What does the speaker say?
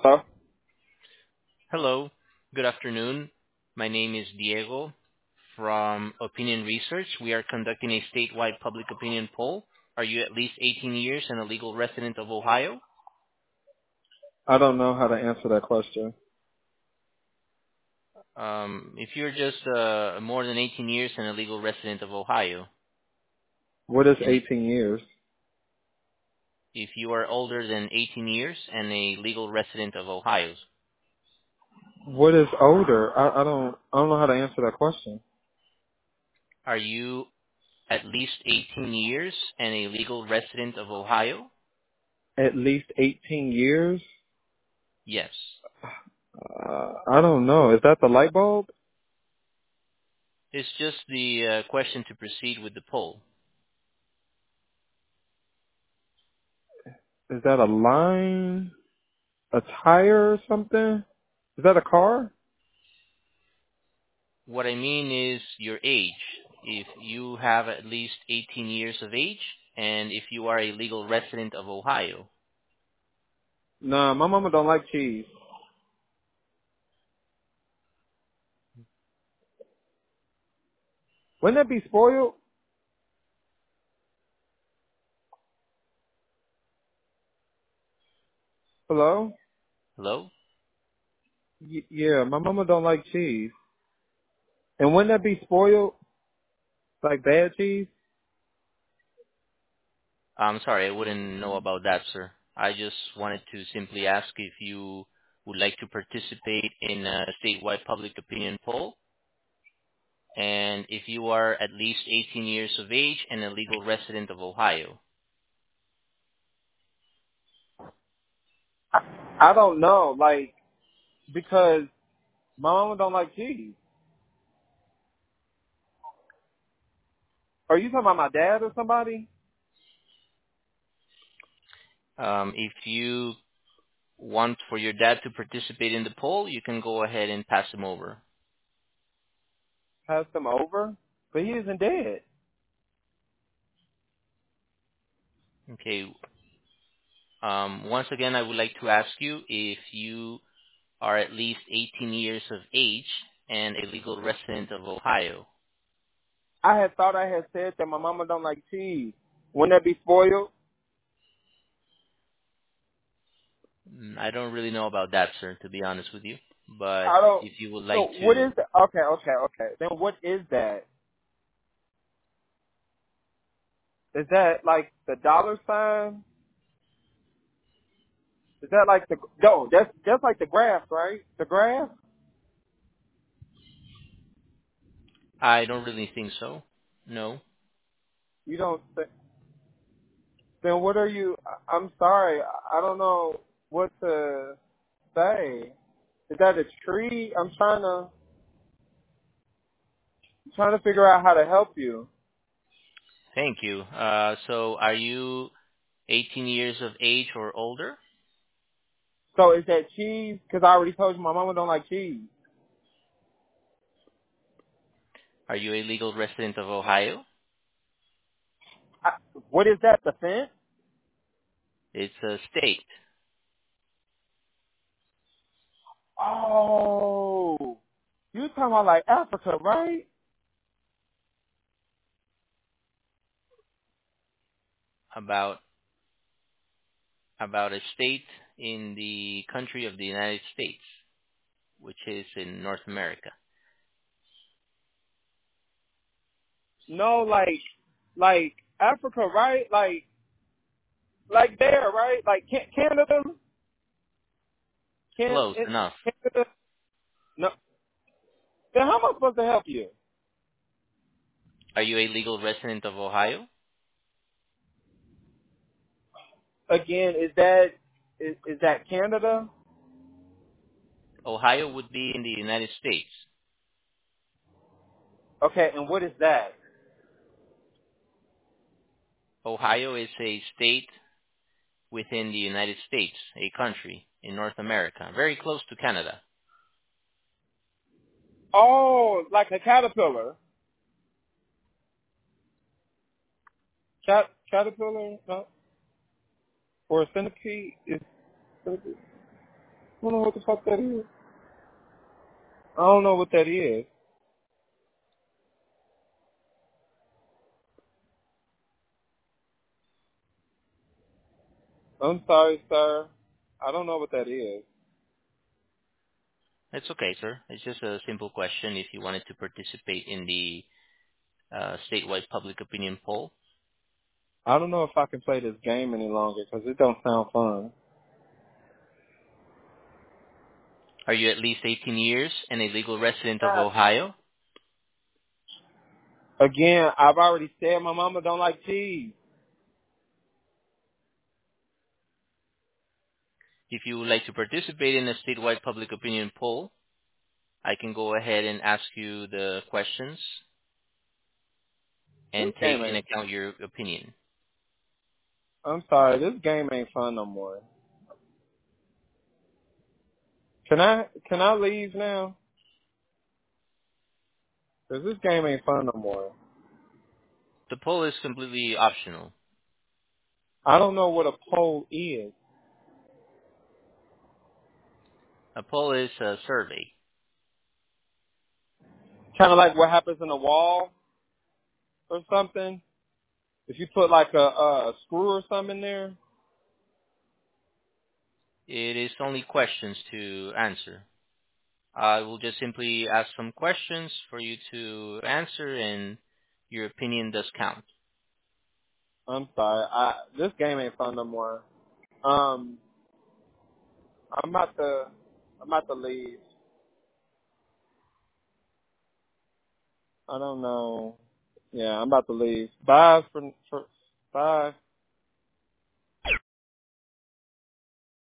Hello? Hello, good afternoon. My name is Diego from Opinion Research. We are conducting a statewide public opinion poll. Are you at least 18 years and a legal resident of Ohio? I don't know how to answer that question. If you're just more than 18 years and a legal resident of Ohio, What is and 18 years? if you are older than 18 years and a legal resident of Ohio, What is older? I don't know how to answer that question. are you at least 18 years and a legal resident of Ohio? At least 18 years? Yes. I don't know. Is that the light bulb? It's just the question to proceed with the poll. Is that a line? A tire or something? Is that a car? What I mean is your age. If you have at least 18 years of age, and if you are a legal resident of Ohio. Nah, my mama don't like cheese. Wouldn't that be spoiled? Hello? Hello? Yeah, my mama don't like cheese. And wouldn't that be spoiled? Like bad cheese? I'm sorry, I wouldn't know about that, sir. I just wanted to simply ask if you would like to participate in a statewide public opinion poll, and if you are at least 18 years of age and a legal resident of Ohio. I don't know. Like, because my mama don't like cheese. Are you talking about my dad or somebody? If you want for your dad to participate in the poll, you can go ahead and pass him over. Passed him over? But he isn't dead. Okay. Once again, I would like to ask you if you are at least 18 years of age and a legal resident of Ohio. I had thought I had said that my mama don't like cheese. Wouldn't that be spoiled? I don't really know about that, sir, to be honest with you. But I don't. if you would like So what to, is that? Okay. Then what is that? Is that like the dollar sign? Is that like the no? That's like the graph, right? The graph. I don't really think so. No. You don't. Then what are you? I'm sorry. I don't know what to say. Is that a tree? I'm trying to figure out how to help you. Thank you. So are you 18 years of age or older? So is that cheese? Because I already told you my mama don't like cheese. Are you a legal resident of Ohio? I, what is that? The fence? It's a state. Oh, you talking about like Africa, right? about about a state in the country of the United States, which is in North America. No, like Africa, right? Like there, right? Like Canada, Close enough. Canada. No, then how am I supposed to help you? Are you a legal resident of Ohio? Again, is that Canada? Ohio would be in the United States. Okay, and what is that? Ohio is a state within the United States, a country in North America, very close to Canada. Oh, like a caterpillar. Caterpillar, no? Or a centipede? Is centipede? I don't know what the fuck that is. I don't know what that is. I'm sorry, sir. I don't know what that is. It's okay, sir. It's just a simple question if you wanted to participate in the statewide public opinion poll. I don't know if I can play this game any longer because it don't sound fun. Are you at least 18 years and a legal resident of Ohio? Again, I've already said my mama don't like cheese. If you would like to participate in a statewide public opinion poll, I can go ahead and ask you the questions This and take game in ain't. account your opinion. I'm sorry, this game ain't fun no more. Can I leave now? Cause this game ain't fun no more. The poll is completely optional. I don't know what a poll is. A poll is a survey. Kind of like what happens in a wall or something. If you put like a screw or something in there. It is only questions to answer. I will just simply ask some questions for you to answer, and your opinion does count. I'm sorry. This game ain't fun no more. Um, I'm about to leave. I don't know. Yeah, I'm about to leave. Bye.